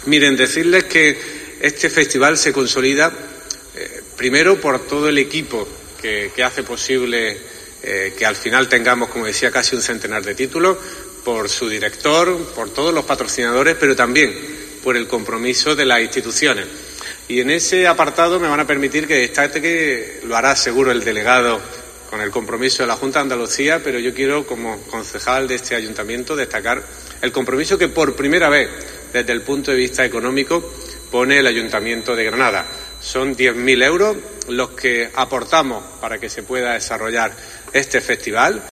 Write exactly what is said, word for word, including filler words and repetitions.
Miren, decirles que este festival se consolida eh, primero por todo el equipo que, que hace posible eh, que al final tengamos, como decía, casi un centenar de títulos, por su director, por todos los patrocinadores, pero también por el compromiso de las instituciones. Y en ese apartado me van a permitir que destaque, que lo hará seguro el delegado con el compromiso de la Junta de Andalucía, pero yo quiero, como concejal de este ayuntamiento, destacar el compromiso que por primera vez, desde el punto de vista económico, pone el Ayuntamiento de Granada. Son diez mil euros los que aportamos para que se pueda desarrollar este festival.